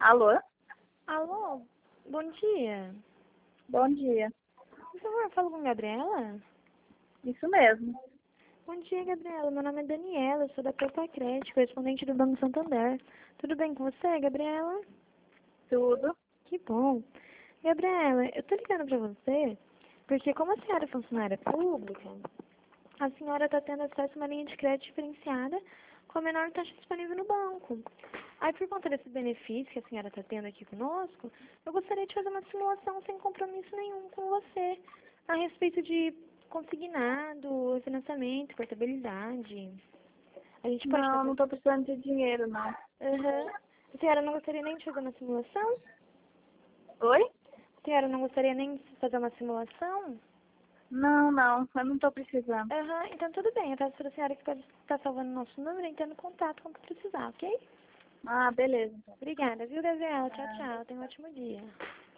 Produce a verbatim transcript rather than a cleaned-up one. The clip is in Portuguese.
Alô? Alô, bom dia. Bom dia. Por favor, falo com a Gabriela? Isso mesmo. Bom dia, Gabriela. Meu nome é Daniela, eu sou da Copa Crédito, correspondente do Banco Santander. Tudo bem com você, Gabriela? Tudo? Que bom. Gabriela, eu tô ligando pra você porque como a senhora é funcionária pública, a senhora está tendo acesso a uma linha de crédito diferenciada com a menor taxa disponível no banco. Aí, por conta desse benefício que a senhora está tendo aqui conosco, eu gostaria de fazer uma simulação sem compromisso nenhum com você, a respeito de consignado, refinanciamento, portabilidade. A gente pode Não, fazer... não tô precisando de dinheiro, não. Uhum. A senhora não gostaria nem de fazer uma simulação? Oi? A senhora não gostaria nem de fazer uma simulação? Não, não, eu não tô precisando. Aham, então tudo bem. Eu peço para a senhora que pode estar salvando o nosso número e entrando em contato quando precisar, ok? Ah, beleza. Obrigada, viu, Gabriela? Tchau, Ah. tchau. Tenha um ótimo dia.